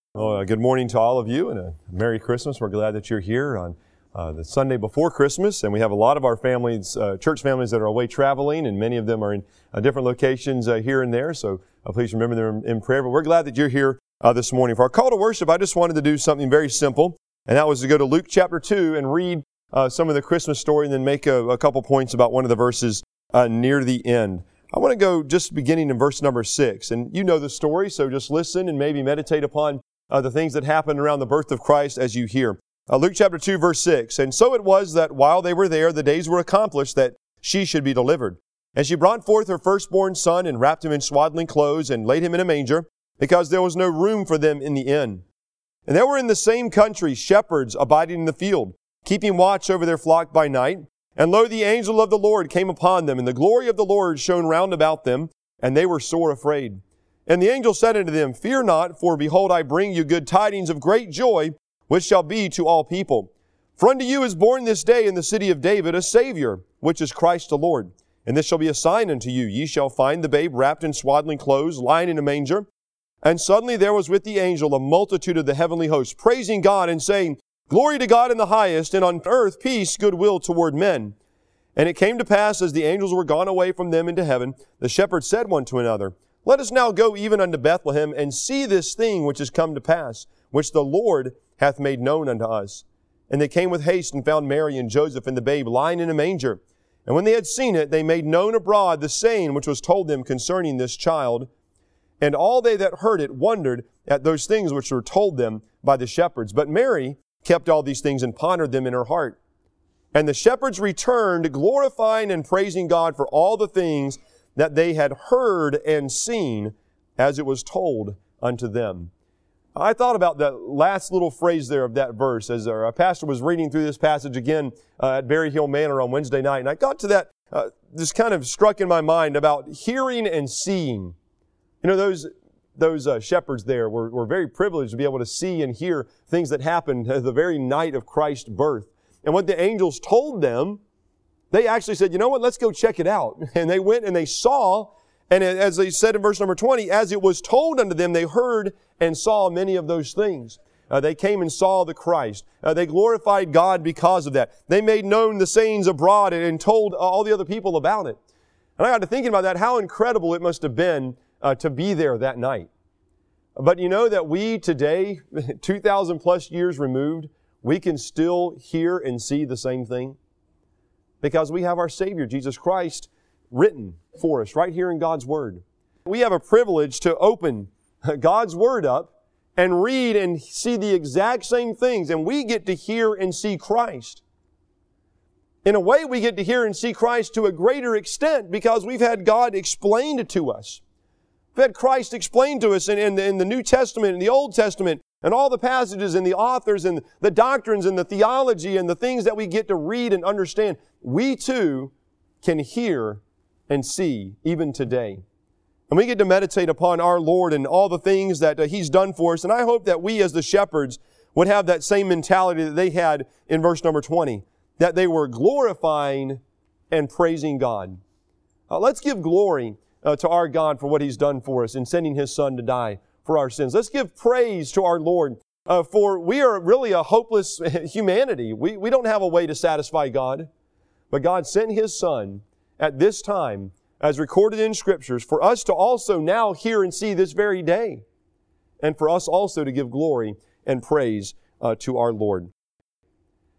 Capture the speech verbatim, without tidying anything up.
Well, uh, good morning to all of you, and a Merry Christmas. We're glad that you're here on uh, the Sunday before Christmas, and we have a lot of our families, uh, church families that are away traveling, and many of them are in uh, different locations uh, here and there, so uh, please remember them in prayer. But we're glad that you're here uh, this morning. For our call to worship, I just wanted to do something very simple, and that was to go to Luke chapter two and read uh, some of the Christmas story and then make a, a couple points about one of the verses uh, near the end. I want to go just beginning in verse number six, and you know the story, so just listen and maybe meditate upon Uh, the things that happened around the birth of Christ as you hear. Uh, Luke chapter two, verse six. And so it was that while they were there, the days were accomplished that she should be delivered. And she brought forth her firstborn son and wrapped him in swaddling clothes and laid him in a manger, because there was no room for them in the inn. And there were in the same country shepherds abiding in the field, keeping watch over their flock by night. And lo, the angel of the Lord came upon them, and the glory of the Lord shone round about them, and they were sore afraid. And the angel said unto them, Fear not, for behold, I bring you good tidings of great joy, which shall be to all people. For unto you is born this day in the city of David a Savior, which is Christ the Lord. And this shall be a sign unto you. Ye shall find the babe wrapped in swaddling clothes, lying in a manger. And suddenly there was with the angel a multitude of the heavenly host, praising God and saying, Glory to God in the highest, and on earth peace, goodwill toward men. And it came to pass, as the angels were gone away from them into heaven, the shepherds said one to another, Let us now go even unto Bethlehem, and see this thing which is come to pass, which the Lord hath made known unto us. And they came with haste and found Mary and Joseph and the babe lying in a manger. And when they had seen it, they made known abroad the saying which was told them concerning this child. And all they that heard it wondered at those things which were told them by the shepherds. But Mary kept all these things and pondered them in her heart. And the shepherds returned, glorifying and praising God for all the things that they had heard and seen as it was told unto them. I thought about that last little phrase there of that verse as our pastor was reading through this passage again uh, at Berry Hill Manor on Wednesday night. And I got to that, uh, this kind of struck in my mind about hearing and seeing. You know, those those uh, shepherds there were, were very privileged to be able to see and hear things that happened the very night of Christ's birth. And what the angels told them, they actually said, you know what, let's go check it out. And they went and they saw, and as they said in verse number twenty, as it was told unto them, they heard and saw many of those things. Uh, they came and saw the Christ. Uh, they glorified God because of that. They made known the sayings abroad and, and told all the other people about it. And I got to thinking about that, how incredible it must have been uh, to be there that night. But you know that we today, two thousand plus years removed, we can still hear and see the same thing. Because we have our Savior, Jesus Christ, written for us right here in God's Word. We have a privilege to open God's Word up and read and see the exact same things, and we get to hear and see Christ. In a way, we get to hear and see Christ to a greater extent because we've had God explained to us. We've had Christ explained to us in, in, the, in the New Testament and the Old Testament, and all the passages and the authors and the doctrines and the theology and the things that we get to read and understand. We too can hear and see even today. And we get to meditate upon our Lord and all the things that uh, He's done for us. And I hope that we as the shepherds would have that same mentality that they had in verse number twenty, that they were glorifying and praising God. Uh, let's give glory uh, to our God for what He's done for us in sending His Son to die for our sins. Let's give praise to our Lord, uh, for we are really a hopeless humanity. We, we don't have a way to satisfy God. But God sent His Son at this time, as recorded in Scriptures, for us to also now hear and see this very day, and for us also to give glory and praise uh, to our Lord.